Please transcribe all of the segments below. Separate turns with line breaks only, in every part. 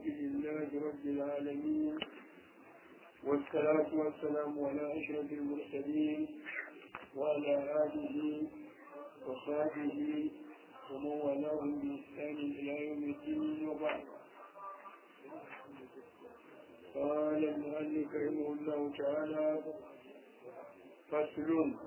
الحمد لله رب العالمين، والصلاة والسلام على أشرف المرسلين وعلى آله وصحبه ومن والاهم بإحسان إلى يوم الدين. وبعد، قال المؤلف رحمه الله تعالى: فصل: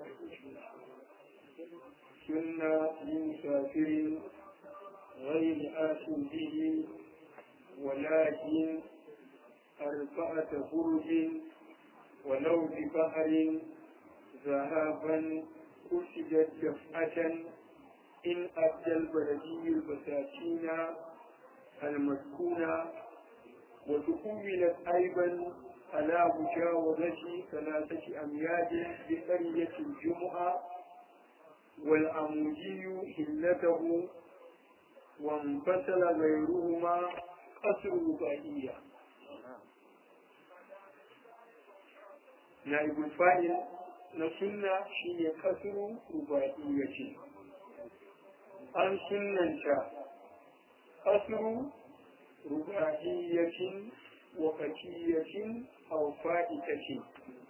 سنة لمسافر غير آت به ولكن أربعة فرج ولو ببحر ذهابا قصدت دفعة إن أدى البلدي البساتين المسكونة، وتكملت أيضا على مجاوزة 3 أميال بقرية الجمعة، والعمودي حلته وانفصل غيرهما قصر رباعية. نائب الفاعل نسنة شيء قصر رباعية. أن سنة قصر رباعية وقتية أو فائتة.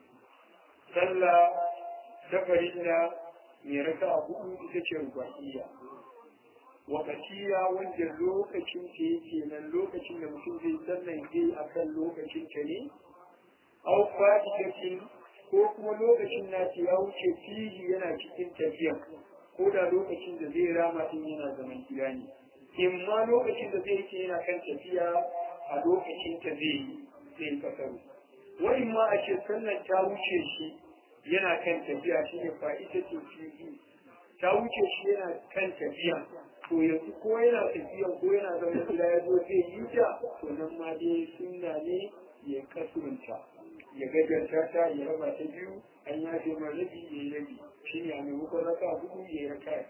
صلى سفرنا ميركا أبو إتشي رباعية وقتية وانجا لوكacin ta yake nan lokacin da mutum zai sannan zai akan lokacin ta ne, au fa'idacin ko kuma lokacin na ya wuce fihi yana cikin tafiya, ko da lokacin da zai rama din yana zaman gida ne, imma lokacin da zai yana kan tafiya a lokacin ta zai kasaru, wa imma a ce sannan ta wuce shi yana kan tafiya, shi ne fa'idacin fihi ta wuce shi yana kan tafiya, to yanzu ko yana tafiya ko yana zama gida ya zo zai yi ta, to nan ma dai sunna ne ya kasurunta, ya gajarta ta, ya raba ta biyu, an ya ce ma rabi ya yi rabi, shi ne a maimakon raka 4 ya yi raka.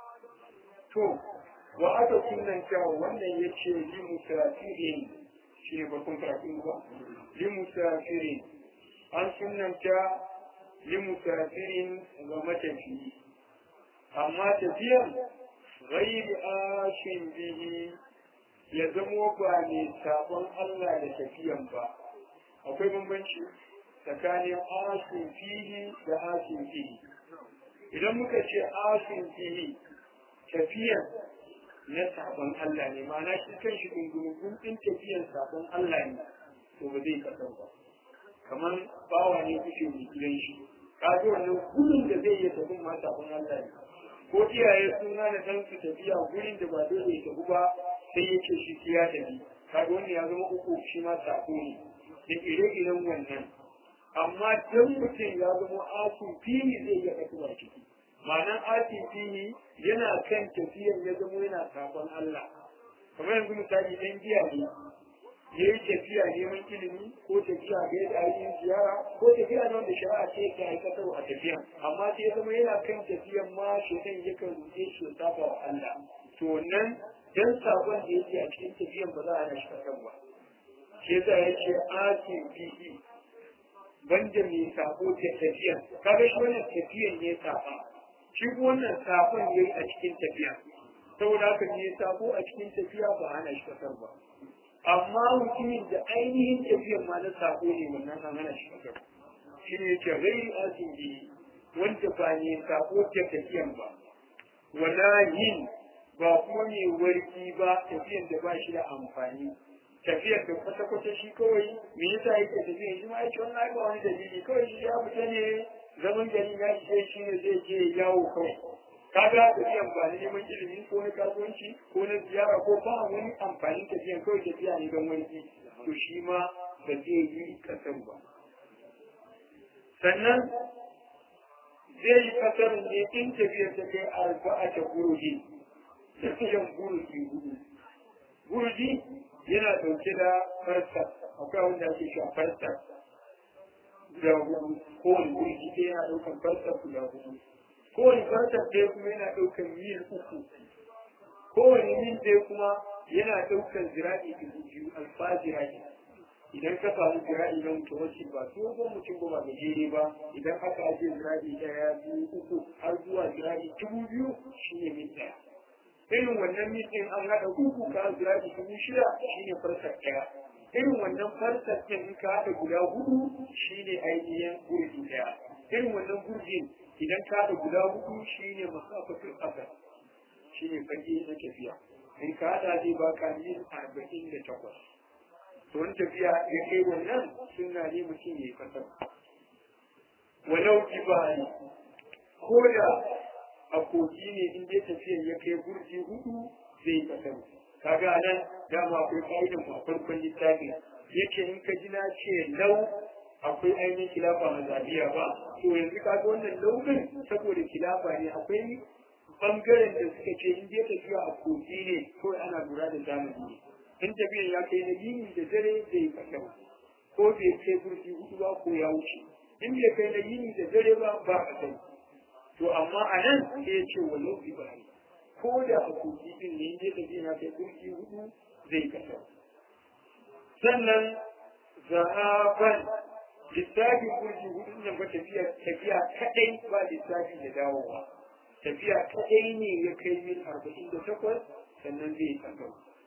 To wa aka sunanta wannan ya ce li musafirin, shi ne farkon karatun ba, li musafirin an sunanta li musafirin ga matafiyi, amma tafiyan ghairi ashin bihi ya zamo ba ne sabon Allah da tafiyan ba. Akwai bambanci tsakanin ashin fihi da ashin fihi. Idan muka ce ashin fihi tafiyan na sabon Allah ne, ma'ana shi kan shi gungun ɗin tafiyan sabon Allah ne, to ba zai kasar ba. Kamar bawa ne kuke mai gidan shi, ka zo wannan gudun da zai iya tafi ma sabon Allah ne. Ko iyaye suna da ɗan su tafiya gurin da ba dole ya tafi ba, sai ya ce shi ya tafi, kaga wannan ya zama uku, shi ma sako ne da ire-iren wannan. Amma dan mutum ya zama asin fili zai iya kasuwa ciki, ma'anan asin fili yana kan tafiyan ya zama yana sabon Allah. Kamar yanzu misali ɗan giya ne ya yi tafiya neman ilimi, ko tafiya ga yadda ainihin ziyara, ko tafiya na wanda shari'a ce ka aikatar a tafiyan, amma sai zama yana kan tafiyan ma shaitan yakan ruɗe shi ya saba wa Allah, to nan dan sabon da yake a cikin tafiyan ba za a hana shi kasar ba. Shi yasa ya ce asin fihi banda mai sabo ta tafiyan, kaga shi wannan tafiyan ne saba, shi wannan sabon yayi a cikin tafiya, saboda haka ne sabo a cikin tafiya ba a hana shi kasar ba. Amma mutumin da ainihin tafiyan ma na sako ne, wannan an hana shi kasar. Shi ne yake gairi asibi wanda ba ne sako ta tafiyan ba, wala yin ba kuma mai warki ba, tafiyan da ba shi da amfani, tafiyan da kwata-kwata shi kawai me yasa yake tafiyan shi ma yake wannan ba wani dalili, kawai shi ya fita ne zaman gari na shi ne zai je yawo kawai. Kaga tafiyan ba na neman ilimi ko na kasuwanci ko na ziyara ko ba wani amfanin tafiyan, kawai tafiya ne don wani, to shi ma ba zai yi kasar ba. Sannan zai yi kasar ne in tafiyar ta kai 4 buruji, tafiyan buruji 4. Buruji yana dauke da farsa, akwai wanda ake shi a farsa guda 4, kowane buruji ɗaya yana ɗaukan farsa guda 4. Kowane farsan ɗaya kuma yana ɗaukar mil 3, kowane mil ɗaya kuma yana ɗaukar zira'i 2,000 alfajira'i. Idan ka samu zira'i na mutawassil ba dogon mutum ba gajere ba, idan aka ajiye zira'i 1, 2, 3 har zuwa zira'i 2,000 shi ne mil 1. irin wannan mitin an haɗa uku ka zirafi 6,000 shine farsar ɗaya irin wannan farsar ɗin in ka haɗa guda 4 shine ainihin gurbi ɗaya irin wannan gurbin idan ka haɗa guda 4 shine masafatul asar shine fage na tafiya in ka haɗa zai baka mil 48 to wani tafiya ya kai wannan sunna ne mutum ya yi fasar walau ibali ko da a kogi ne in dai tafiyar ya kai gurji 4 zai fasar kaga nan dama akwai ka'idan a farkon littafi yake in ka ji na ce lau akwai ainihin kilafa mazhabiya ba to yanzu kaga wannan launin saboda kilafa ne akwai bangaren da suka ce in dai tafiya a kogi ne kawai ana lura da zamani ne in tafiyar ya kai na yini da dare zai fasar ko bai kai gurji 4 ba ko ya wuce in bai kai na yini da dare ba ba fasar to amma a nan sai ya ce walau ibali ko da a kogi din ne inda tafiya na kai gurgi 4 zai kasar sannan zahaban lissafi gurgi 4 nan ba tafiya kadai ba lissafi da dawowa tafiya kadai ne ya kai mil 48 sannan zai kasar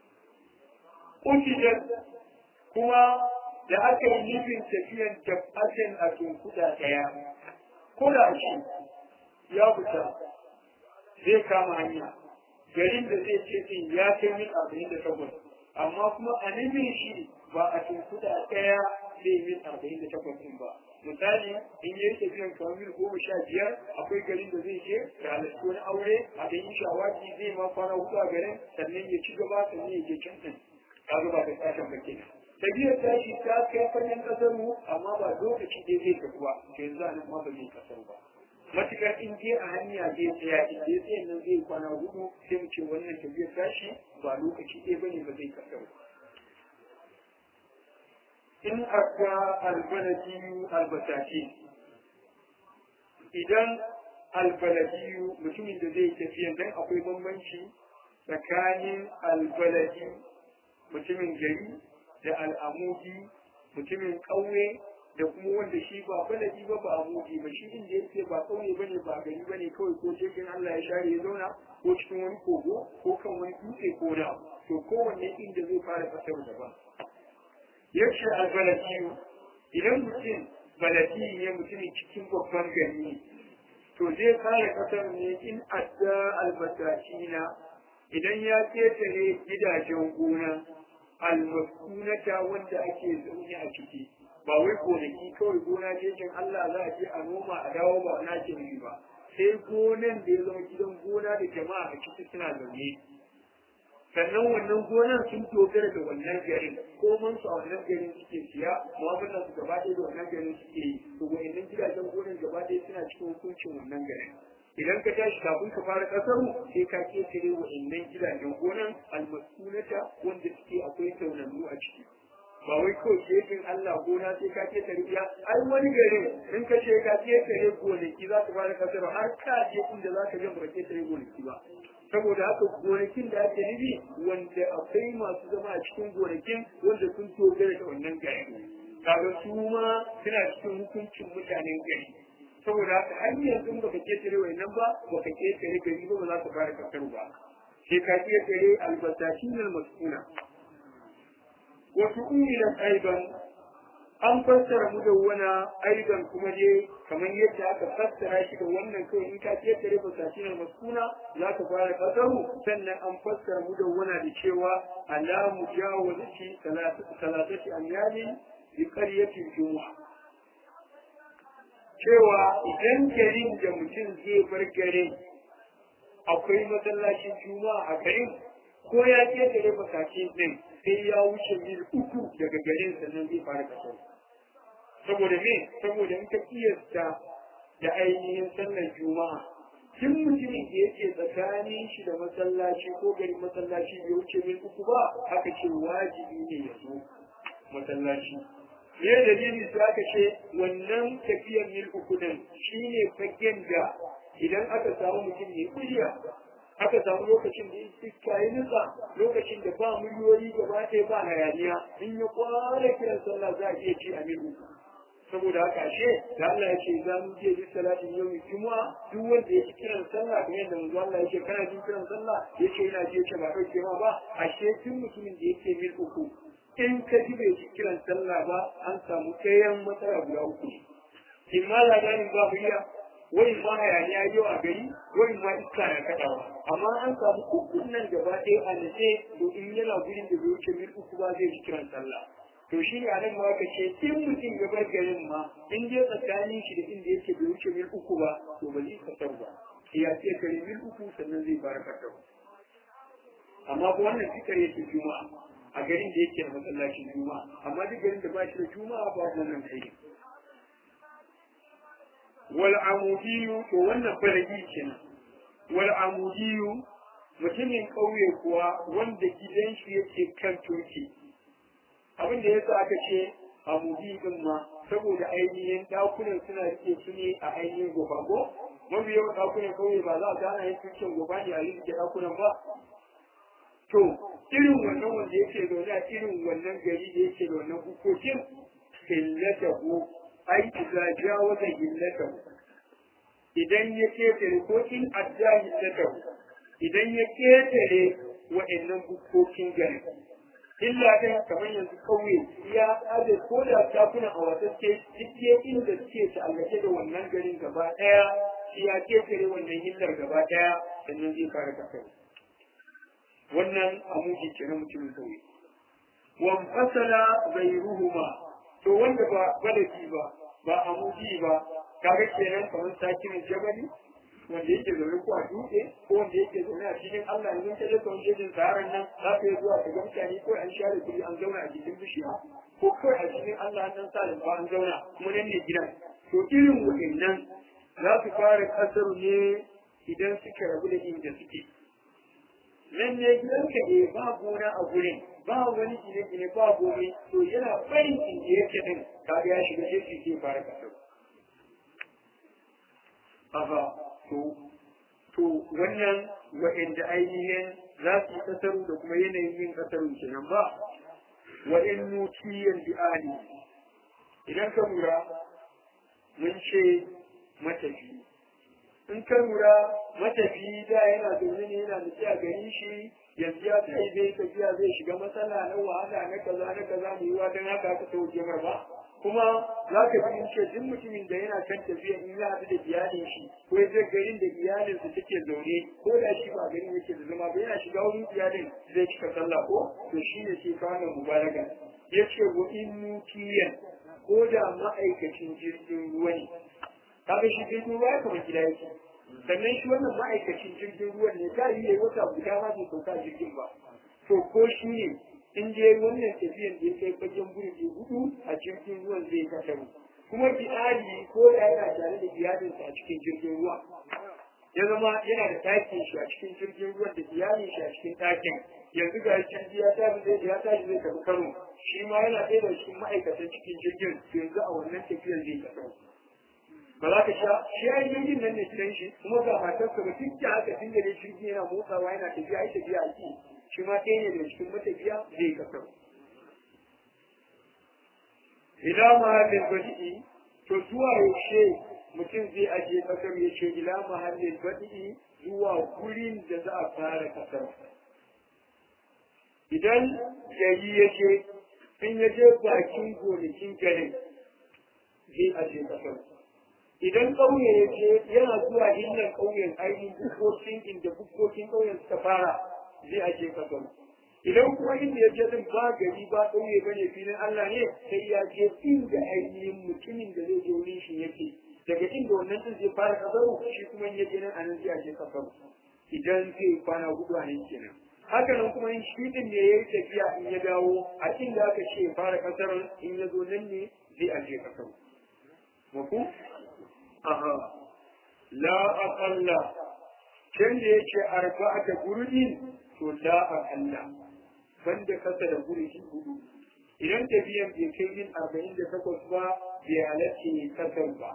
ƙudijar kuma da aka yi nufin tafiyan tabbatan a tunkuda ɗaya ko da shi ya fita zai kama hanya garin da zai ce din ya kai mil 48 amma kuma a nufin shi ba a tunkuda ɗaya zai mil 48 din ba misali in yi tafiyan kamar mil 15 akwai garin da zai je da halattu wani aure a da yin shawaki zai ma kwana 4 a garin sannan ya ci gaba sannan ya je can din ka ba da sashen bakke tafiyar tashi ta kai fannin kasar mu amma ba lokaci dai zai tafi ba to yanzu a nan ma ba zai kasar ba matukar in je a hanya zai tsaya in je tsayin nan zai kwana 4 sai mu ce wannan tafiyar tashi ba lokaci ɗaya bane ba zai kasar ba in aka albaladiyu albataci idan albaladiyu mutumin da zai tafiya dan akwai bambanci tsakanin albaladi mutumin gari da al'amudi mutumin ƙauye da kuma wanda shi ba baladi ba ba amudi ba shi inda yake ba ƙauye bane ba gari bane kawai ko cikin Allah ya share ya zauna ko cikin wani kogo ko kan wani dutse ko da to kowanne inda zai fara fasar daban yace albaladiyu idan mutum baladi ne mutumin cikin babban gari to zai fara kasar ne in adda albatashina idan ya ketare gidajen gona almaskunata wanda ake zaune a ciki ba wai gonaki kawai gona jejin Allah za a je a noma a dawo ba na ke yi ba sai gonan da ya zama gidan gona da jama'a a ciki suna zaune sannan wannan gonan sun dogara da wannan garin ko man su a wannan garin suke siya mu'amalan su gaba ɗaya da wannan garin suke yi to wa'annan gidajen gonan gaba ɗaya suna cikin hukuncin wannan garin idan ka tashi kafin ka fara kasar sai ka ketare wa'annan gidajen gonan almasunata wanda suke akwai taunannu a ciki ba wai kawai shekin Allah gona sai ka ketare ya ai wani garin in ka ce ka ketare gonaki za ka fara kasar har ka je inda za ka je ba ketare gonaki ba saboda haka gonakin da ake nufi wanda akwai masu zama a cikin gonakin wanda sun dogara da wannan gari kaga su ma suna cikin hukuncin mutanen gari saboda haka har yanzu baka ketare wannan ba baka ketare gari ba za ka fara kasar ba sai ka ketare albasashin almasuna wasu umilan aiban an fassara mu da wani aiban kuma dai kamar yadda aka fassara shi da wannan kawai in ka ketare basashin almasuna za ka fara kasaru sannan an fassara mu da wani da cewa ala mujawazati salatati amyali bi qaryatin jumu'a cewa idan garin da mutum zai bar garin akwai masallacin juma'a a garin ko ya ketare basashin din sai ya wuce mil 3 daga garin sannan zai fara kasaru saboda me saboda in ka kiyasta da ainihin sallar juma'a tun mutumin da yake tsakanin shi da masallaci ko garin masallaci bai wuce mil 3 ba aka ce wajibi ne ya zo masallaci me dalili sai aka ce wannan tafiyar mil 3 din shine fagen da idan aka samu mutum ne kuliya aka samu lokacin da iska yi nisa lokacin da ba miliyoyi gaba ɗaya ba hayaniya in ya kwara kiran sallah za a iya ci a mil 3 saboda haka ashe da Allah ya ce za mu je bi salatin yau juma'a duk wanda ya kiran sallah da yadda manzo Allah ya ce kana jin kiran sallah ya ce ina je ce ba dauke ma ba ashe duk mutumin da yake mil uku in ka ji bai kiran sallah ba an samu kayan matsala guda uku in ma ladanin ba biya wai ma hayaniya yau a gari wai ma iska na kaɗawa amma an samu ukun nan gaba ɗaya a nace to in yana gurin da bai wuce mil uku ba zai ji kiran sallah to shi ne a nan ma ka ce in mutum ya bar garin ma in dai tsakanin shi da inda yake bai wuce mil uku ba to ba zai kasar ba sai ya ce kare mil uku sannan zai fara kasar amma ko wannan fikar yake juma'a a garin da yake da masallacin juma'a amma duk garin da ba shi da juma'a ba wannan kai wal amudiyu to wannan faragi kenan wal amudiyu mutumin kauye kuwa wanda gidan shi yake kan turki abin da yasa aka ce amudi din ma saboda ainihin dakunan suna rike su ne a ainihin gobago mafi yawan dakunan kauye ba za a gana yin turkin goba ne a rike dakunan ba to irin wannan wanda yake zaune a irin wannan gari da yake da wannan hukokin illatahu ai idza jawaza illatahu idan ya ketare ko in adda illatahu idan ya ketare wa'annan hukokin gari illa dai kamar yanzu kauye ya aje ko da takuna a wata ce duk inda suke ta'allake da wannan garin gaba daya ya ketare wannan illar gaba daya sannan zai fara kasar wannan amuji ke na mutumin kauye wan fasala ghayruhuma to wanda ba balaki ba amuji ba kaga kenan kamar sakin jabali wanda yake zaune ko a dutse ko wanda yake zaune a cikin Allah ne ka je kawai jejin tsarin nan za ka yi zuwa ka ga mutane ko an share kuri an zauna a cikin bishiya ko kawai a cikin Allah nan sa ba an zauna kuma nan ne gidan to irin waɗannan za su fara kasar ne idan suka rabu da inda suke nan ne gidanka ne ba gona a gurin ba wani gine-gine ba gobe to yana barin inda yake din kaga ya shiga jeji ke fara kasar to wannan wa'inda ainihin za su yi kasaru da kuma yanayin yin kasaru kenan ba wa'in nukiyan bi'ali idan ka lura mun ce matafi in ka lura matafi da yana zaune ne yana nufi a gari shi yanzu ya kai zai tafiya zai shiga matsala na wahala na kaza mai yiwa don haka aka sau jemar ba kuma za ka fi ce duk mutumin da yana kan tafiya in ya haɗu da iyalin shi ko ya garin da iyalin su take zaune ko da shi ba garin yake da zama ba yana shiga wurin iyalin zai cika sallah ko to shi ne ke kawo mubaraka ya ce wa in nutiyan ko da ma'aikacin jirgin ruwa ne kaga shi jirgin ruwa ya kama gida yake sannan shi wannan ma'aikacin jirgin ruwan ne ta yi wata guda ma bai sauka jirgin ba to ko shi ne in je wannan tafiyan da ya kai fagen burji hudu a jirgin ruwan zai kasaru kuma iyali ko da yana tare da iyalinsa a cikin jirgin ruwa ya zama yana da ɗakin shi a cikin jirgin ruwan da iyalin shi a cikin ɗakin yanzu ga jirgi ya tashi zai tafi Kano shi ma yana ɗaya da cikin ma'aikatan cikin jirgin yanzu a wannan tafiyan zai kasaru ba za ka sha shi ya yi jirgin nan ne gidan shi kuma ga matarsa ba duk da haka tun da ne jirgin yana motsawa yana tafiya ai tafiya a ciki shi ma ɗaya ne da cikin matafiya zai kasar. Ila mahallin badi'i to zuwa yaushe mutum zai ajiye kasar ya ce ila mahallin badi'i zuwa gurin da za a fara kasar. Idan gari ya ce in ya je bakin gonakin garin zai ajiye kasar. Idan ƙauye ya ce yana zuwa hillan ƙauyen ainihin bukkokin inda bukkokin ƙauyen suka fara zai ake kasar idan kuma inda ya je din ba gari ba ƙauye bane filin Allah ne sai ya je inda ainihin mutumin da zai je wurin shi yake daga inda wannan din zai fara kasaru shi kuma ya je nan a nan zai ake kasaru idan zai kwana hudu a nan kenan haka nan kuma in shi din ne ya yi tafiya in ya dawo a inda aka ce ya fara kasar in ya zo nan ne zai ake kasaru mafu aha la aqalla can da yake arba'ata gurudin to la aqalla banda kasa da gurudi hudu idan tafiyan bai kai yin 48 ba bai halarci ne kasar ba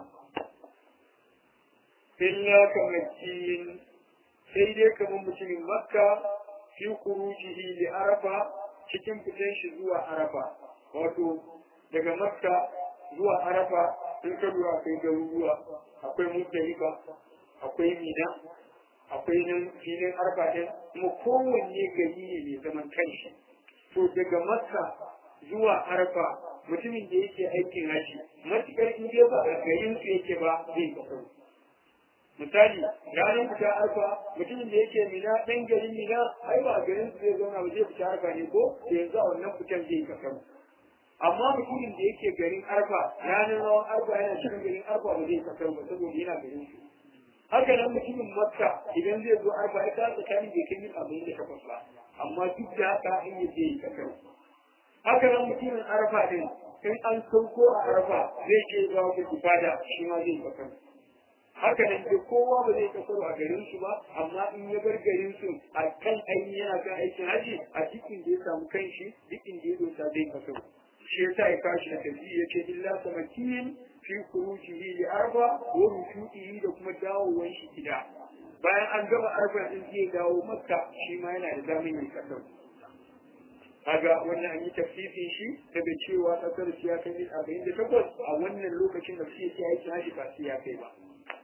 illa kamakin sai dai kamar mutumin makka fi kurujihi li arafa cikin fitan shi zuwa arafa wato daga makka zuwa arafa in ka lura akwai garuruwa, akwai muzdalifa, akwai mina, akwai nan filin arafa ɗin, kuma kowanne gari ne mai zaman kanshi. To daga makka zuwa arafa mutumin da yake aikin haji matuƙar in dai ba a garin su yake ba zai kasar. Misali ranar fita arfa mutumin da yake mina ɗan garin mina ai ba a garin su zai zauna ba zai fita arfa ne ko da yanzu a wannan fitan zai kasar. Amma mutumin da yake garin arfa ranar rawan arfa yana cikin garin arfa ba zai kasar ba saboda yana garin su. Haka nan mutumin makka idan zai zo arfa ya ta tsakanin bai kai yin abin da takwas ba amma duk da haka in yi zai kasar. Haka nan mutumin arfa din in an sauko a arfa zai ke zuwa da ibada shi ma zai kasar. Haka nan duk kowa ba zai kasar a garin su ba amma in ya bar garin su a kan ainihin yana kan aikin haji a cikin da ya samu kanshi cikin da ya dosa zai kasar. Shi yasa ya kashi da tafi ya ce illa samakin fi kurujihi li arfa wa rushu'ihi da kuma dawowar shi gida. Bayan an gama arfa din zai dawo makka shi ma yana da zaman yin kasar. Kaga wannan an yi tafsirin shi daga cewa kasar shi ya kai 48 a wannan lokacin da shi ya yi haji ba shi ya kai ba.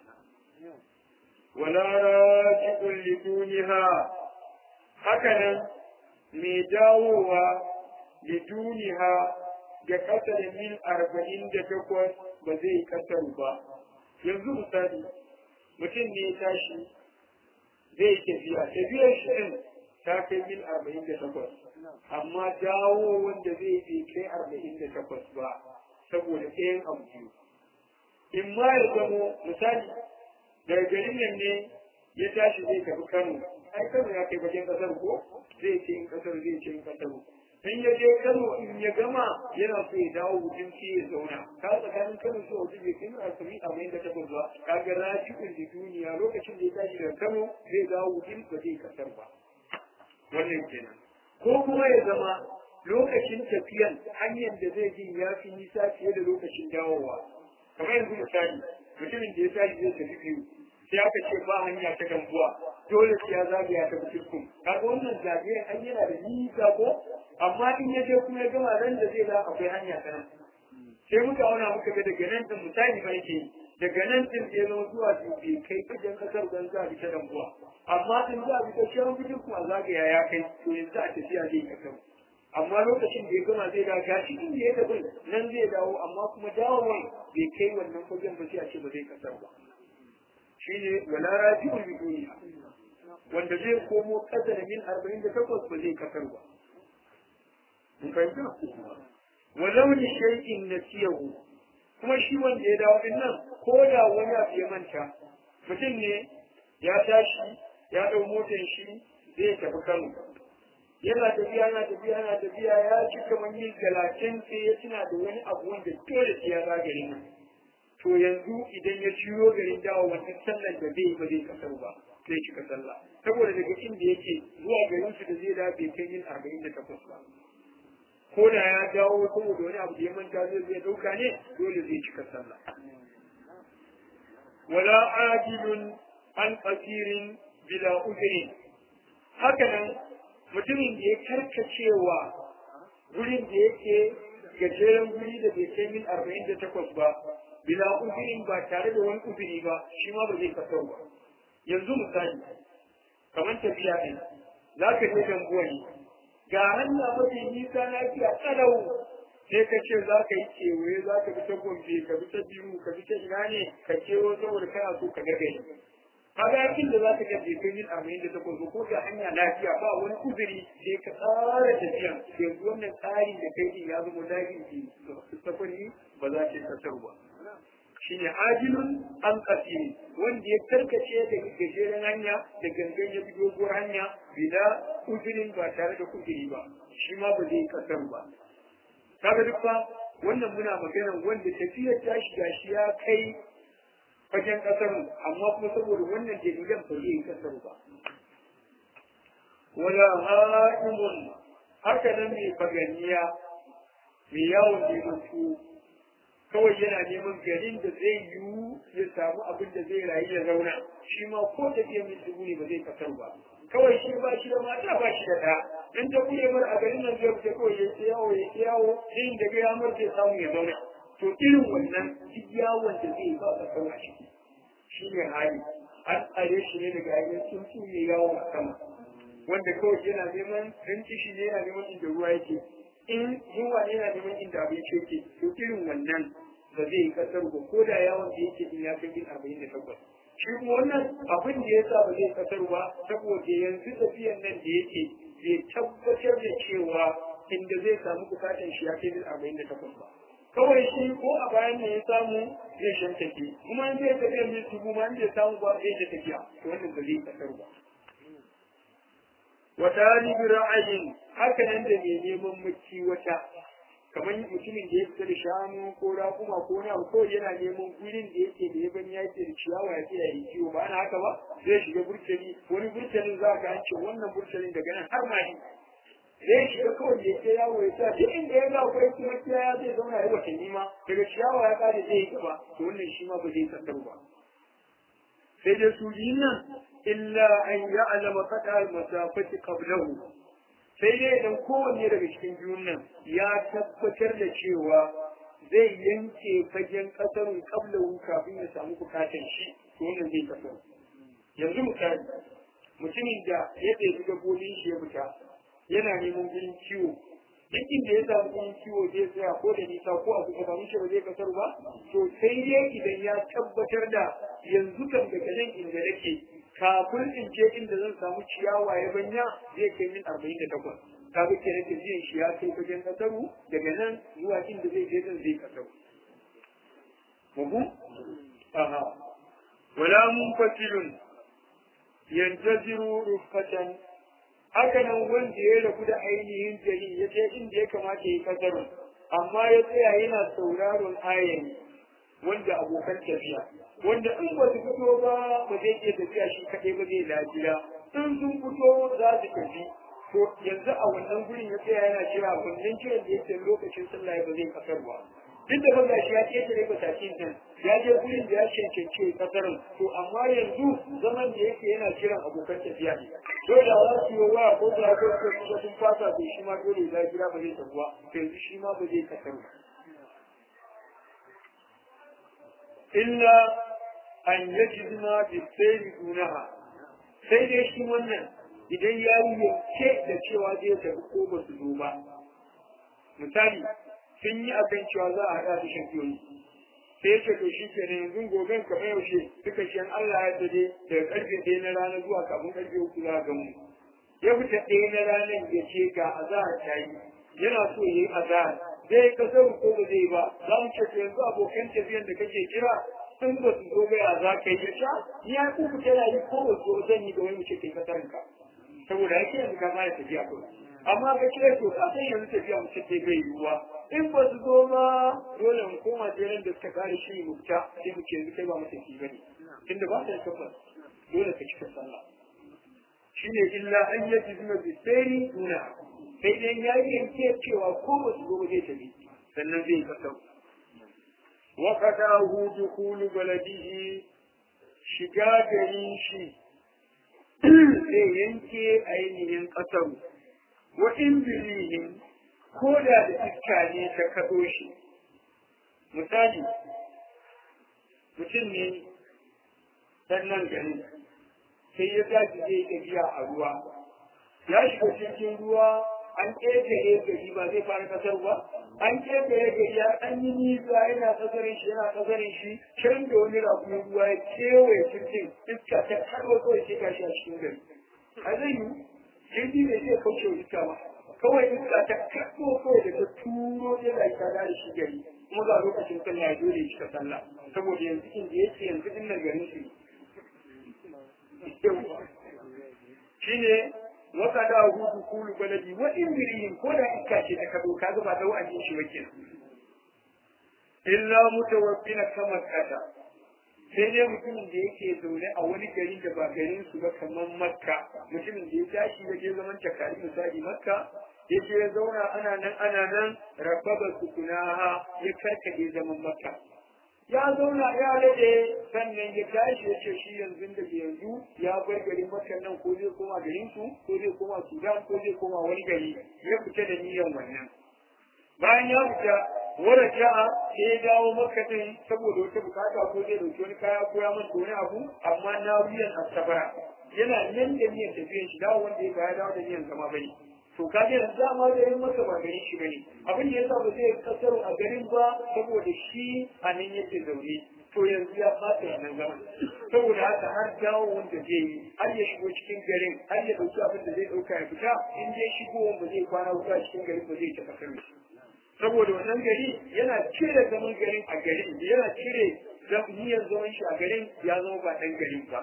Wala raji'un liduniha haka nan mai dawowa liduniha ga kasar mil 48 ba zai kasar ba. Yanzu misali mutum ne ya tashi zai tafiyar shi ɗin ta kai mil 48 amma dawo wanda zai bai kai 48 ba saboda ɗayan abu biyu. In ma ya zamo misali daga garin nan ne ya tashi zai tafi Kano, ai Kano ya kai bakin kasar ko zai ce in kasar zai ce in kasar. In ya je Kano in ya gama yana so ya dawo wurin shi ya zauna. Ka tsakanin Kano zuwa wajen bai kai a sami a mai da takwas ba. Ka ga raji'un da duniya lokacin da ya tashi daga Kano zai dawo wurin ba zai kasar ba. Wannan kenan. Ko kuma ya zama lokacin tafiyan hanyar da zai bi ya fi nisa fiye da lokacin dawowa. Kamar yanzu misali mutumin da ya tashi zai tafi biyu sai aka ce ba hanya ta gambuwa dole sai ya zagaya ta cikin kaga wannan zagayen an yana da nisa ko amma in ya je kuma ya gama ran da zai da akwai hanya ta nan sai muka auna muka ga daga nan din misali ba yake daga nan din sai zama zuwa bai kai kajan kasar dan za a bi ta gambuwa amma in za a bi ta shan bikin kuma zagaya ya kai to yanzu a tafiya zai kasar amma lokacin da ya gama zai da gashi inda ya tafi nan zai dawo amma kuma dawowar bai kai wannan fagen ba sai a ce ba zai kasar ba shine wala raji'un bi duniya wanda zai komo kasar min 48 ba zai kasar ba mun fahimta walau ni shay'in nasiyahu kuma shi wanda ya dawo din nan ko da wani abu ya manta mutum ne ya tashi ya dau motar shi zai tafi Kano yana tafiya ya ci kamar yin 30 sai ya tuna da wani abu wanda dole sai ya zagare nan to yanzu idan ya ciyo garin dawo wannan sallar da zai ba zai kasar ba zai cika sallah saboda daga inda yake zuwa garin su da zai da bai kai yin 48 ba ko da ya dawo saboda wani abu da ya manta zai dauka ne dole zai cika sallah wala ajilun an qasirin bila udrin haka nan mutumin da ya karkacewa gurin da yake gajeren guri da bai kai min 48 ba bila uzurin ba tare da wani uzuri ba shi ma ba zai kasar ba yanzu misali kamar tafiya ɗin za ka je gambuwa ne ga hanya mafi nisa lafiya ƙalau sai ka ce za ka yi kewaye za ka bi ta gombe ka bi ta biyu ka bi ta ina ne ka kewo saboda kana so ka gagari kaga yakin da za ka gaje kai yin 48 ko da hanya lafiya ba wani uzuri sai ka tsara tafiya yanzu wannan tsari da kai din ya zama lafiya safari ba za ka kasar ba shine ajilun an qasiri wanda ya karkace da gajeren hanya da gangan ya bi doguwar hanya bila uzurin ba tare da uzuri ba shi ma ba zai kasar ba kaga duk fa wannan muna magana wanda tafiyar tashi gashi ya kai fagen kasar amma kuma saboda wannan dalilan ba zai kasar ba wala ha'imun haka nan mai faganiya mai yawon neman tuwo kawai yana neman garin da zai yiwu ya samu abin da zai rayu ya zauna shi ma ko tafiya min dubu ne ba zai kasar ba kawai shi ba shi da mata ba shi da ɗa in ta kuye mar a garin nan zai fita kawai ya yawo sai da ga ya mar zai samu ya zauna to irin wannan duk yawon da zai ba kasar a ciki shi ne hali an tsare shi ne daga ainihin tsuntsu ne yawon a sama wanda kawai yana neman rinci shi ne yana neman inda ruwa yake in yunwa ne yana neman inda abinci yake to irin wannan ba zai yi kasar ba ko da yawon da yake in ya kai bin 48 shi kuma wannan abin da ya sa ba zai kasar ba saboda yanzu tafiyan nan da yake zai tabbatar da cewa inda zai samu bukatan shi ya kai bin 48 ba kawai shi ko a bayan ne ya samu zai shan tafi kuma in zai tafiya mai tubu ma in zai samu ba zai ta tafiya to wannan ba zai kasar ba wata bi ra'ayin haka nan da mai neman maki wata kamar mutumin da ya fita da shanu ko raƙuma ko na ko yana neman gurin da yake da ya bani yake da ciyawa ya tsaya yi kiwo ba ana haka ba zai shiga burtali wani burtalin za ka ce wannan burtalin daga nan har ma zai shiga kawai da ke yawo ya sa duk inda ya ga akwai kuma kiyaya zai zauna ya watanni ma daga ciyawa ya kare zai yi gaba to wannan shi ma ba zai kasar ba sai dai su yi nan illa an ya'lama qata al-masafati qablahu sai dai idan kowanne daga cikin biyun nan ya tabbatar da cewa zai yanke fagen kasarun qablahu kafin ya samu bukatan shi to wannan zai kasar yanzu misali mutumin da ya ɗebi dabbobin shi ya fita yana neman gurin kiwo duk inda ya samu gurin kiwo zai tsaya ko da nisa ko a kusa ba ba zai kasar ba to sai dai idan ya tabbatar da yanzu kan daga nan inda nake kafin in je inda zan samu ciyawa ya banya zai kai min 48 kaga kenan tafiyan shi ya kai fagen kasaru daga nan zuwa inda zai je zai kasaru mugu aha wala munfasilun yantaziru rufatan haka nan wanda ya rabu da ainihin jari ya je inda ya kamata ya kasar amma ya tsaya yana sauraron ayani wanda abokan tafiya wanda in ba su fito ba ba zai iya tafiya shi kaɗai ba zai lafiya in sun fito za su tafi to yanzu a wannan gurin ya tsaya yana jira wannan kiran da yake lokacin sallah ba zai kasar ba duk da banga shi ya ƙetare matakin nan ya je gurin da ya cancance kasarin to amma yanzu zaman da yake yana kiran abokan tafiya ne dole za su yi wa ko da ko sun fasa to shi ma dole ya jira ba zai tabuwa yanzu shi ma ba zai kasar ba illa an yajizma bi sayri dunaha sai dai shi wannan idan ya yi yanke da cewa zai tafi ko ba su zo ba misali sun yi akan cewa za a haɗa da shafiyoyi sai ya ce to shi ke yanzu goben kamar yaushe duka shi an Allah ya dade daga karfe ɗaya na rana zuwa kafin karfe uku za a gamu ya fita ɗaya na ranar ya ce ga azahar ta yi yana so ya yi azahar zai kasar ko ba zai ba za mu ce yanzu abokan tafiyan da kake kira in ba su zo ya za ka yi sha ya kuku tana yi ko ba zo zan yi da wani ce kai kasarinka saboda yake yanzu ka fara tafiya ko amma ka kira to ka san yanzu tafiya mu ce bai yiwuwa in ba su zo ba dole mu koma jerin da suka kare shi mu fita sai mu ce yanzu kai ba matafi ba ne tunda ba ta tabbas dole ka cika sallah shine illa an yaji zuma bi sayri duna sai dai ya yanke cewa ko ba su zo ba zai tafi sannan zai kasau wa qadahu dukhulu baladihi shiga garin shi zai yanke ainihin kasau wa in bilihin ko da iska ne ta kaɗo shi misali mutum ne dan nan gari sai ya gaji zai tafiya a ruwa ya shiga cikin ruwa an ƙetare gari ba zai fara kasar ba an ƙetare gari ya an yi nisa yana kasarin shi can da wani rakumin ruwa ya kewaye cikin iska ta kaɗo kawai sai gashi a cikin gari a zai yi jirgi ne zai kauce iska ba kawai iska ta kaɗo kawai da ta turo yana ta da shi gari kuma ga lokacin sallah dole shi ka sallah saboda yanzu inda yake yanzu din nan garin shi shine waka da hudu kulu baladi wa in birihin ko da iska ce ta kaɗo ka ga ba da wa'adin shi wake illa mutawaffina kama kata sai dai mutumin da yake zaune a wani gari da ba garin su ba kamar makka mutumin da ya tashi ya je zaman takari misali makka ya je ya zauna ana nan rababa sukunaha ya karkade zaman makka ya zauna ya rade sannan ya tashi ya ce shi yanzu da yanzu ya bar garin makka nan ko zai koma garin su ko zai koma sudan ko zai koma wani gari ya fita da niyyar wannan bayan ya fita wanda ja'a sai ya dawo Makka din saboda wata bukata ko zai dauki wani kaya ko ya manta wani abu amma na wuyan asabara yana nan da niyyar tafiyan shi dawo wanda ya baya dawo da niyyar zama bane to kaje yanzu amma da yin masa ba garin shi bane abin da yasa ba zai kasaro a garin ba saboda shi a nan yake zaune to yanzu ya fata wannan zaman saboda haka har dawo wanda zai yi har ya shigo cikin garin har ya dauki abin da zai dauka ya fita in dai shigo ba zai kwana wuta cikin garin ba zai ta kasar saboda wannan gari yana cire zaman garin a garin yana cire niyyar zaman shi a garin ya zama ba dan garin ba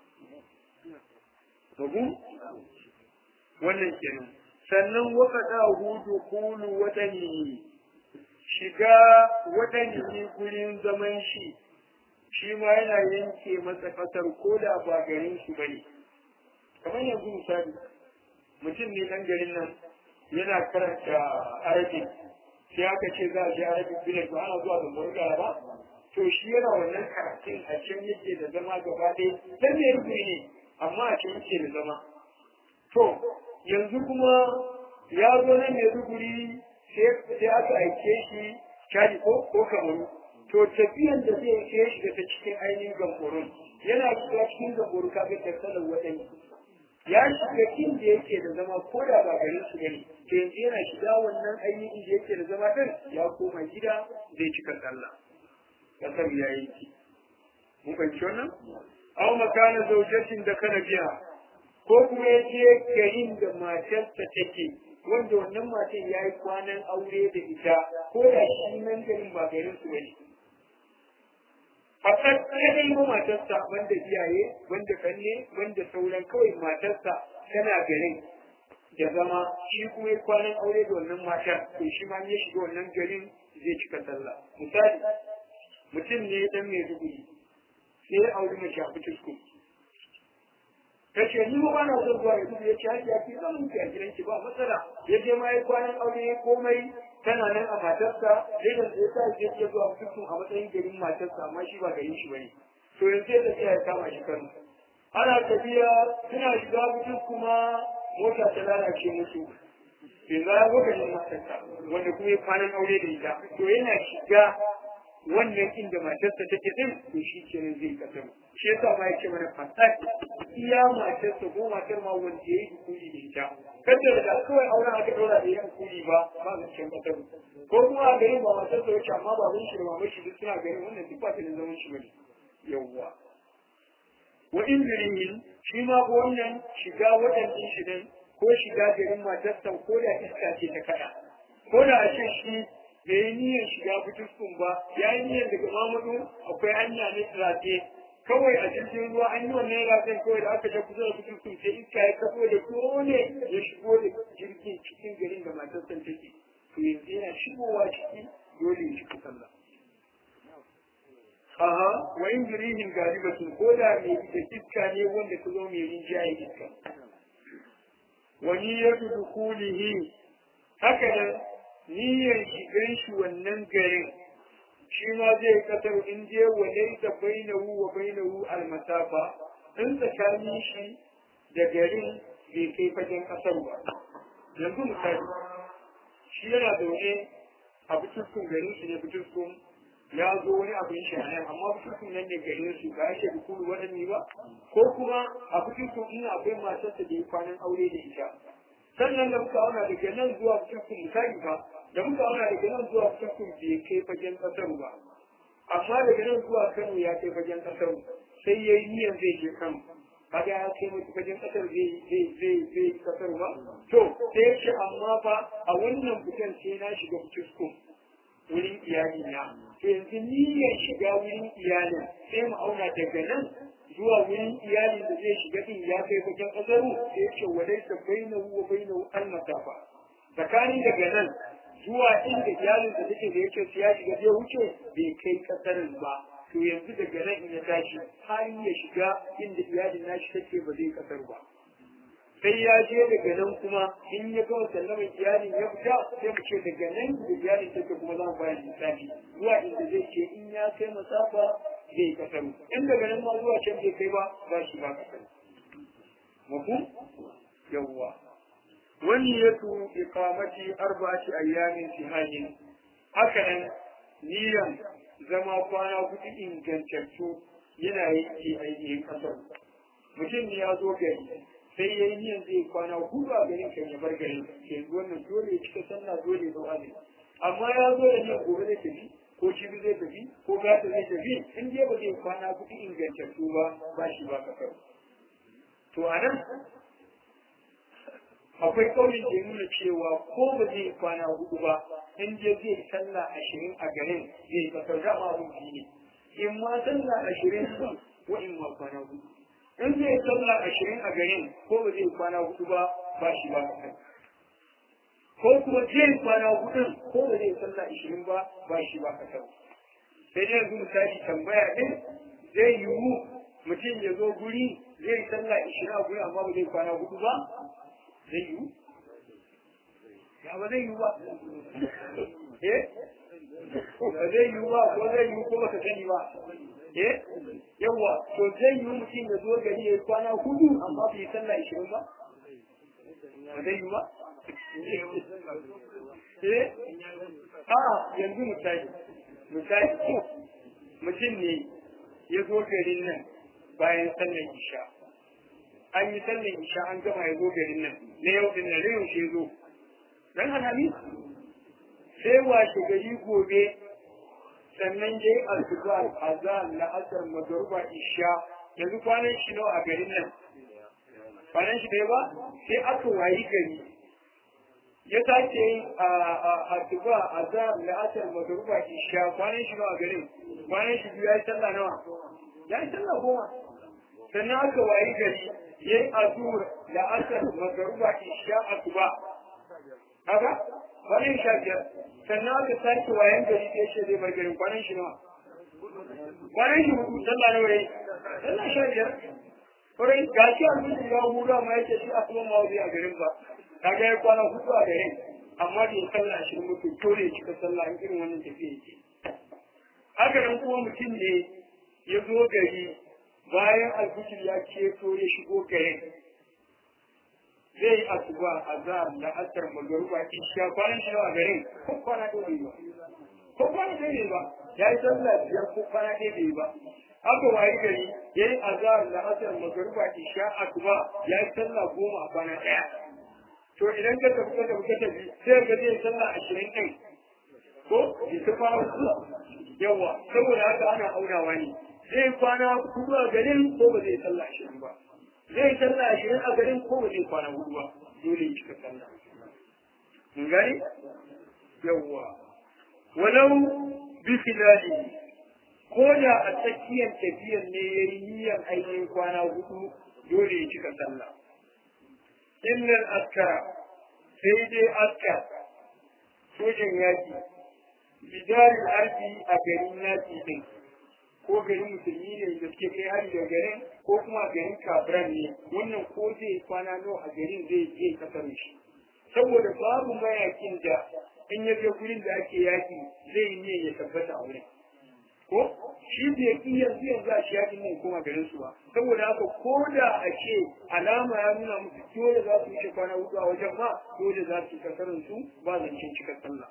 wannan kenan sannan wakata hudu kulu watani shiga watani gurin zaman shi ma yana yanke masa kasar ko da ba garin shi bane kamar yanzu misali mutum ne dan garin nan yana karanta arabic sai aka ce za a je arabic village ba ana zuwa da murga ba to shi yana wannan karatun a can yake da zama gaba ɗaya dan ne rubuce ne amma a can yake da zama to yanzu kuma ya zo nan ne ruburi sai aka aike shi Chadi ko Kamaru to tafiyan da zai kai shi ta cikin ainihin gamborun yana shiga cikin gamboru kafin da sanar waɗanda ya shiga kin da yake da zama ko da ba garin su gani to yanzu yana shiga wannan ainihin da yake da zama din ya koma gida zai cika sallah kasar ya yi mun fahimci wannan aw makana zaujatin da kana biya ko kuma ya je garin da matarsa take wanda wannan matan ya yi kwanan aure da ita ko da shi nan garin ba garin su bane fakat kadai ma matarsa wanda iyaye wanda kanne wanda sauran kawai matarsa tana garin da zama shi kuma ya kwanan aure da wannan matar to shi ma ya shiga wannan garin zai cika sallah misali mutum ne dan mai dubi sai aure mace a fitisku kace ni ba na son zuwa yanzu ya ce haji ya ce zan mutu a gidanki ba matsala ya je ma ya kwanan aure ya komai tana nan a matarsa sai da ya sa ya ce zuwa fitisku a matsayin garin matarsa amma shi ba garin shi bane to yanzu ya tafiya ya kama shi kanu ana tafiya suna shiga fitisku kuma mota ta lalace musu yanzu ya zo garin matarsa wanda kuma ya kwanan aure da ita to yana shiga wannan inda matarsa take din to shi kenan zai kasar shi yasa ma yake mana fasad iya matarsa ko matar ma wanda yayi hukumi da ita kada da kawai auren aka daura da yin hukumi ba ba ga cikin kasar ko kuma a garin ba matarsa wace amma ba bin shi da mamar shi suna garin wannan duk ba ta da zaman shi bane yawwa wa in birin shi ma ko wannan shiga wadannan shi din ko shiga garin matarsa ko da iska ce ta kada ko da a ce shi bai yi niyyar shiga fituskun ba ya yi niyyar daga Mamadu akwai hanya ne tsirace kawai a cikin ruwa an yi wannan rafin kawai da aka ta kusa da fituskun sai iska ya kafo da dole ya shigo da jirgin cikin garin da matar san take to yanzu yana shigowa ciki dole ya shiga sallah aha wa in jirihin galibatun ko da mai da iska ne wanda ta zo mai rinjaye iska wani ya dukulihi haka nan niyyar shigan shi wannan garin shi ma zai kasar in je walai da bainahu wa bainahu almasafa in tsakanin shi da garin bai kai fagen kasar ba yanzu misali shi yana zaune a butuskun garin shi ne butuskun ya zo wani abin shi nan amma butuskun nan ne garin su ba yake da kulu waɗanne ba ko kuma a butuskun ina akwai matarsa da ya kwanan aure da ita sannan da muka auna daga nan zuwa butuskun misali ba da muka auna daga nan zuwa cikin bai kai fagen kasar ba amma daga nan zuwa Kano ya kai fagen kasar sai yayi niyyar zai je Kano kaga ya kai mutu fagen kasar zai kasar ba to sai ce amma fa a wannan fitan sai na shiga cikin wurin iyali na to yanzu niyyar shiga wurin iyalin sai mu auna daga nan zuwa wurin iyalin da zai shiga din ya kai fagen kasar sai ce walaita bainahu wa bainahu al-masafa tsakanin daga nan zuwa inda iyalin da take da yake ya shiga zai wuce bai kai kasarin ba to yanzu daga nan in ya tashi har ya shiga inda iyalin nashi take ba zai kasar ba sai ya je daga nan kuma in ya ga sallaman iyalin ya fita sai mu ce daga nan da iyalin take kuma za mu bayar misali zuwa inda zai ce in ya kai masafa zai kasar in daga nan ma zuwa can bai kai ba za shi ba kasar mafu yawwa ونية إقامة 4 أيام في حج haka nan niyan zama kwana hudu ingantattu yana yanke ainihin kasar. Mutum ne ya zo gari sai ya yi niyan zai kwana hudu a garin kan ya bar garin, yanzu wannan dole ya cika sallah dole ya zama ne. Amma ya zo da niyan gobe zai tafi ko jibi zai tafi ko gata zai tafi, in dai ba zai kwana hudu ingantattu ba shi ba kasar. To a nan akwai kaunin da ya nuna cewa ko ba zai kwana hudu ba, in je zai sallah 20 a garin zai kasar dama abin biyu ne. In ma sallah 20 wa in ma kwana hudu. In zai sallah 20 a garin ko ba zai kwana hudu ba shi ba kasar. Ko kuma zai kwana hudun ko ba zai sallah 20 ba shi ba kasar. Sai dai yanzu misali tambaya ɗin zai yiwu mutum ya zo guri zai sallah 20 a guri amma ba zai kwana hudu ba? Zai yiwu? Ya ba zai yiwu ba? Ba zai yiwu ba ko zai yiwu ko ba ka sani ba? Yawwa, to zai yiwu mutum ya zo gari ya kwana hudu amma bai sallah 20 ba? Ba zai yiwu ba? Yanzu misali mutum ne ya zo garin nan bayan sallar isha. An yi sallar isha an gama ya zo garin nan na yau din nan rayon shi zo dan alhamis sai washe gari gobe sannan ya yi asuba azan la'asar magruba isha. Yanzu kwanan shi nawa a garin nan? Kwanan shi ba sai aka wayi gari ya sake asuba azan la'asar magruba isha. Kwanan shi nawa a garin? Kwanan shi biyu ya yi sallah nawa? Ya yi sallah 10. Sannan aka wayi gari ya yi azur da asar magaruba isha asuba haka kwanan 15. Sannan aka sake wayan gari ta yashe zai bar garin kwanan shi nawa? Kwanan shi 4. sallah nawa yayi? Sallah 15. Kwarai gashi a cikin ya hura ma yake shi asuba ma wuri a garin ba, kaga ya kwana 4 a garin amma bai sallah 20 mutu dole ya cika sallah in irin wannan tafiya yake. Haka nan kuma mutum ne ya zo gari bayan alfijir ya ceto ya shigo garin zai yi asuba azhar da asar magruba isha. Kwanan shi a garin ko kwana ɗaya ba ya yi sallah 5 ko kwana ɗaya ba. Haka wayi gari ya yi azhar da asar magruba isha asuba ya yi sallah 10 a kwana ɗaya. To idan ka tafi sai ka zai sallah 20 ɗin ko ita kwana 4. Yawa saboda haka ana aunawa ne. Zai kwana 4 a garin ko ba zai sallah 20 ba? Zai sallah 20 a garin ko ba zai kwana 4 ba? Dole ya cika sallah. Mun gani? Yawwa. Walau bi filali ko da a tsakiyar tafiyar ne ya yi niyyar ainihin kwana 4 dole ya cika sallah. Illal askara sai dai askar sojan yaki bidarin arzi a garin yaki din ko garin musulmi ne da suke kai hari da garin ko kuma garin kafiran ne, wannan ko zai kwana nawa a garin zai kasar shi saboda babu mayakin da in ya je gurin da ake yaki zai ne ya tabbata a wurin ko shi bai ki yanzu a shi yakin ne kuma garin su ba. Saboda haka ko da a ce alama ya nuna musu dole za su yi kwana 4 a wajen ma dole za su kasarin su ba zancen cika sallah.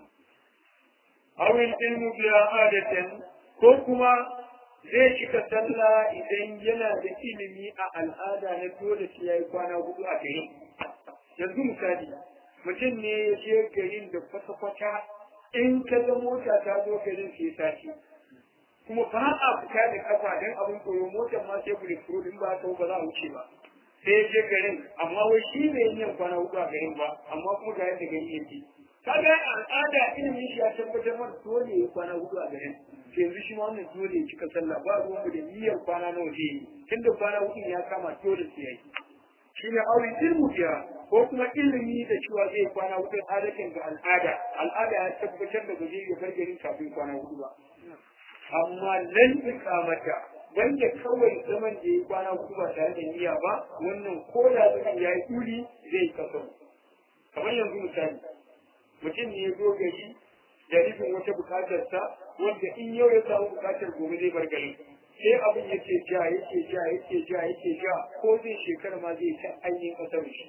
Awin ilmu biya adatan ko kuma zai cika sallah idan yana da ilimi a al'ada na dole sai yayi kwana 4 a gari. Yanzu misali mutum ne ya je garin da kwata-kwata in ka ga mota ta zo garin sai tashi kuma ba a fita da kafa don abin koyo motar ma sai bulletproof in ba ta ba za a wuce ba. Sai je garin amma wai shi ne yin kwana 4 a garin ba amma kuma ga yadda gari yake. Kaga al'ada ilimin shi ya tabbatar mana dole ya kwana 4 a garin. Sai yanzu shi ma wannan dole ya cika sallah ba ruwan da niyyar kwana nawa zai yi. Tunda kwana 4 ya kama dole sai yayi. Shi ne aure ilmu biya ko kuma ilimi da cewa zai kwana 4 adadin ga al'ada ya tabbatar da ba zai yi bar garin kafin kwana 4 ba. Amma nan ikamata wanda kawai zaman da ya kwana 4 ba tare da niyya ba wannan ko da zaman ya yi kuli zai kaso. Kamar yanzu misali mutum ne ya zo gari da nufin wata bukatarsa wanda in yau ya samu bukatar gobe zai bar gari sai abin yake ja ko zai shekara ma zai ta ainihin kasar shi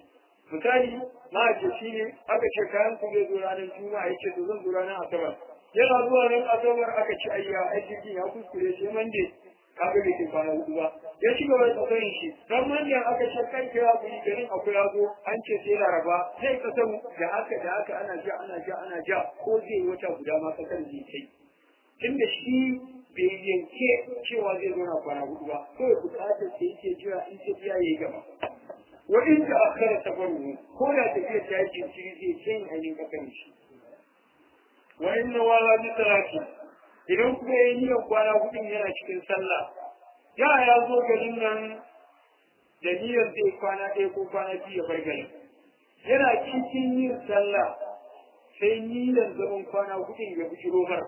misali ma'aikaci ne aka ce kayan ku zai zo ranar juma'a ya ce to zan zo ranar asabar yana zuwa ran asabar aka ci ayya aiki ya kuskure sai mande kaga bai kai kwana hudu ba ya ci gaba da tsayin shi dan manyan aka ce kan kira ku garin akwai yazo an ce sai laraba sai kasan da haka ana ja ko zai wata guda ma kasan zai kai tunda shi bai yanke cewa zai zo na kwana hudu ba kawai bukatar da yake jira in ta biya yayi gaba wa in ta akhara safaru ko da tafiya ta yi jinkiri zai kai ainihin kasan shi wa inna wala bi salati idan kuma yayi niyyar kwana hudun yana cikin sallah ya zo garin nan da niyyar zai kwana ɗaya ko kwana biyu ya bar garin yana cikin yin sallah sai niyyar zaman kwana hudun ya bujiro mar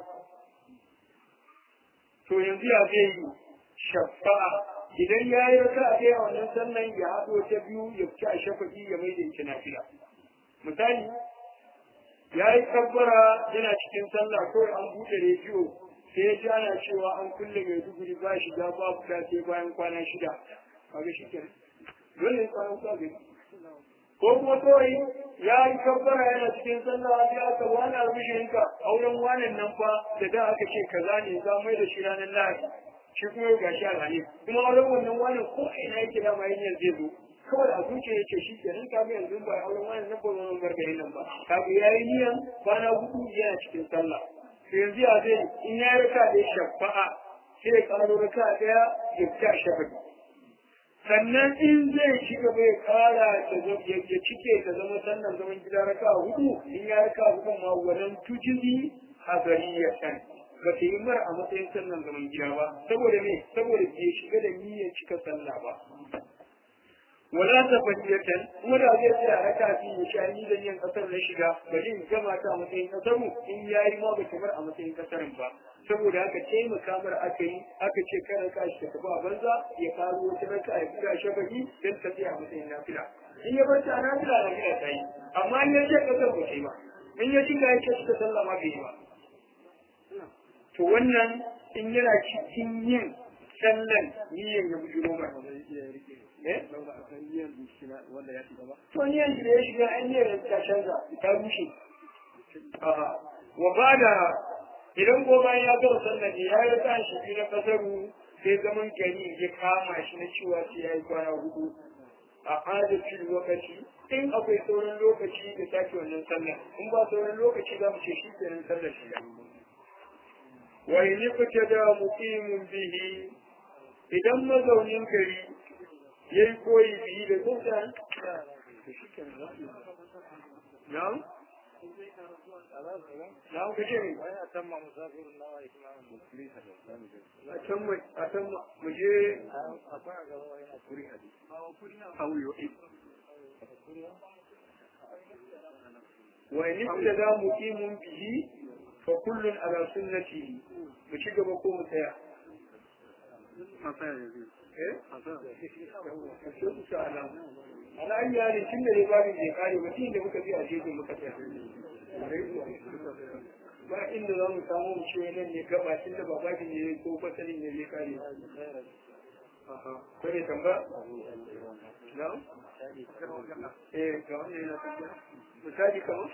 to yanzu ya zai yi shafa'a idan ya yi rasa a ɗaya wannan sallan ya haɗo ta biyu ya ci a shafa'i ya mai da ita nafila misali ya yi kabbara yana cikin sallah kawai an buɗe rediyo sai ya ji ana cewa an kulle mai duguri ba shi ga babu ta sai bayan kwana 6 kaga shi kenan dole kwanan sabi ko kuma kawai ya yi kabbara yana cikin sallah sai aka wani albishirinka auren wanan nan fa da aka ce kaza ne za mai da shi ranar lahadi shi kuma yau gashi alhali kuma auren wannan wanan ko ina yake da mai yin zai zo kawai a zuciya yake shi kenan ka ga yanzu ba auren wanan nan ba wannan gargarin nan ba kaga yayi niyan kwana hudu yana cikin sallah yanzu ya zai in ya raka da shafa'a sai ya karo raka daya ya ta shafa'i sannan in zai ci gaba ya kara ya cike ta zama sannan zaman gida raka hudu in ya raka hudun ma wannan tujizi hadariyatan ba ta yi mar a matsayin sannan zaman gida ba saboda me saboda bai shiga da niyyar cika sallah ba wala tafiyatan kuma da zai tsaya raka fi ya sha ni da yin kasar na shiga bari in gama ta a matsayin kasaru in yayi ma ba kamar a matsayin kasarin ba saboda haka taimaka mar aka yi aka ce kada ka shi tafi a banza ya karo wata raka ya fita shafaki don ta tsaya a matsayin nafila in ya bar ta nafila ta yi amma in ya ce kasar ba sai ba in ya shiga ya ce suka sallah ma bai yi ba to wannan in yana cikin yin sallan niyyar ya bujuro mai to niyyar da ya shiga an niyyar ta canza ta rushe wa ba da idan goma ya gaba sallan ya yi ta shi na kasaru sai zaman gari ya kama shi na cewa sai ya yi kwana hudu a adalcin lokaci in akwai sauran lokaci da sake wannan sallan in ba sauran lokaci za mu ce shi kenan sallar shi ya wa in da muqimun bihi idan mazaunin gari ya yi koyi biyu da kusa na'am na'am kace ne a can ma musafirin nawa a can mu je akwai a gaba yana kuri hadisi wa in ibtada muqimun bihi fa kullun ala sunnatihi mu ci gaba ko mu tsaya ana an yare tun da babin da ya kare mutum da muka fi a jejin muka tsaya ba inda za mu samu mu ce nan ne gaba tun da babin ne ko fasalin ne zai kare kare tamba na? ga wannan yana tafiya misali kamar?